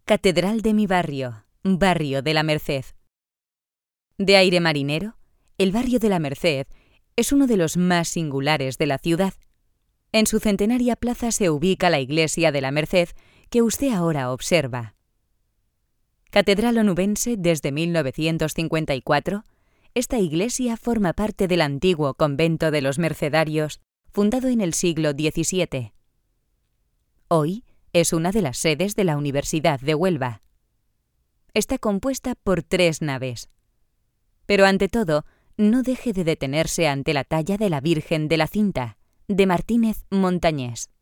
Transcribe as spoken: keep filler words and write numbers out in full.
Catedral de mi barrio, barrio de la Merced. De aire marinero, el barrio de la Merced es uno de los más singulares de la ciudad. En su centenaria plaza se ubica la iglesia de la Merced que usted ahora observa. Catedral onubense desde mil novecientos cincuenta y cuatro, esta iglesia forma parte del antiguo convento de los Mercedarios, fundado en el siglo diecisiete. Hoy es una de las sedes de la Universidad de Huelva. Está compuesta por tres naves. Pero ante todo, no deje de detenerse ante la talla de la Virgen de la Cinta, de Martínez Montañés.